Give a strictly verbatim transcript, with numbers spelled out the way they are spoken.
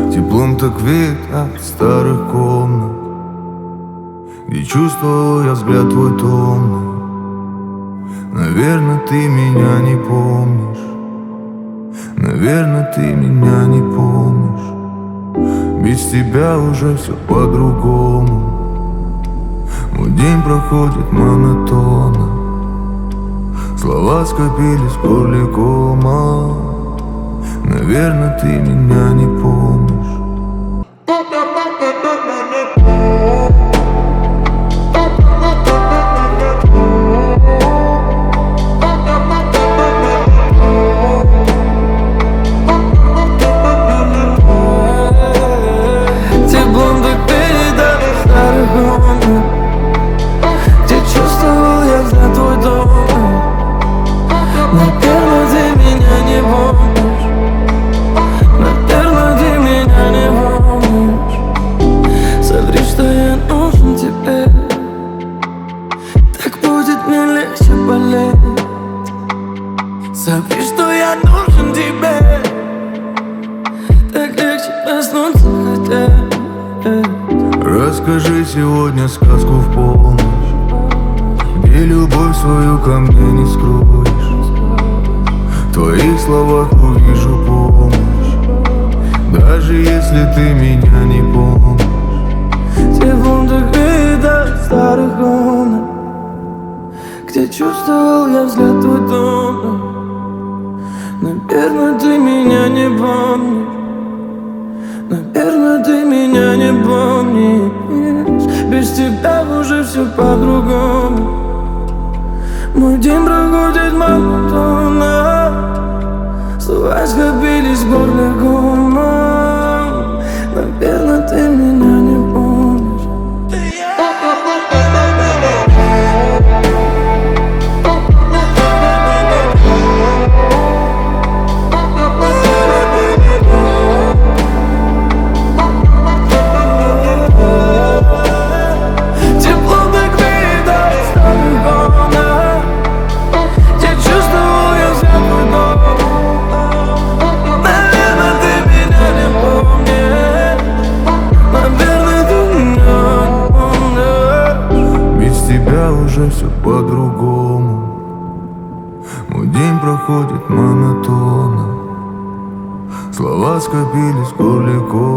Теплом так веет от старых комнат, где чувствовал я взгляд твой томный. Наверное, ты меня не помнишь, наверное, ты меня не помнишь. Без тебя уже все по-другому. Мой день проходит монотонно, слова скопились в горле кома. Наверное, ты меня не помнишь. Теплом так передали старых комнат, где чувствовал я взгляд твой томный. Наверное, ты меня не помнишь, наверное, ты меня не помнишь. Соври, что я нужен тебе, так будет мне легче болеть. Соври, что я нужен тебе, так легче проснуться хотеть. Расскажи сегодня сказку в полночь, где любовь свою ко мне не скроешь. В твоих словах увижу помощь, даже если ты меня не помнишь. Теплом так видно старых комнат, где чувствовал я взгляд твой томный. Наверное, ты меня не помнишь, наверное, ты меня не помнишь. Без тебя уже все по-другому. Мой день проходит монотонно, слова скопились в горле комом. Наверное, ты меня не помнишь. Уже все по-другому. Мой день проходит монотонно, слова скопились в горле кома.